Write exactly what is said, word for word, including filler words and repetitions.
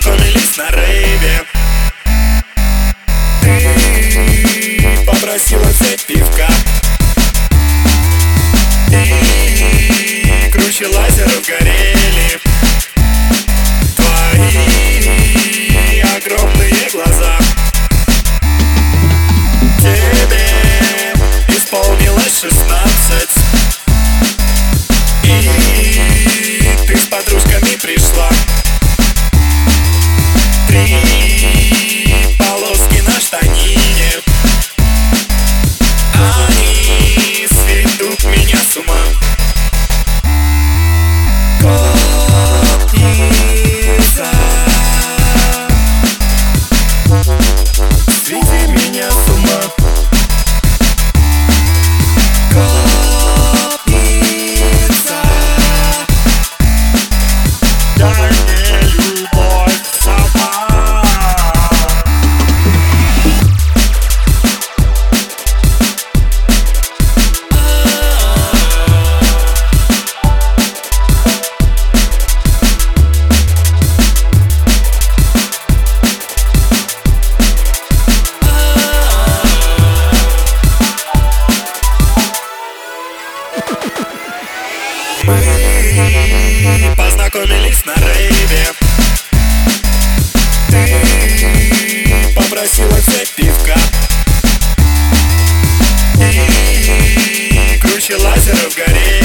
познакомились на рейве. Ты попросила взять пивка, и круче лазеров горели твои огромные глаза. Тебе исполнилось шестнадцать, и ты с подружками пришла. Три полоски на штанине, они сведут меня с ума. Копница, сведи меня с ума. Копница, дай мне любовь сама. Мы познакомились на рейве. Ты попросила взять пивка, и круче лазеров горели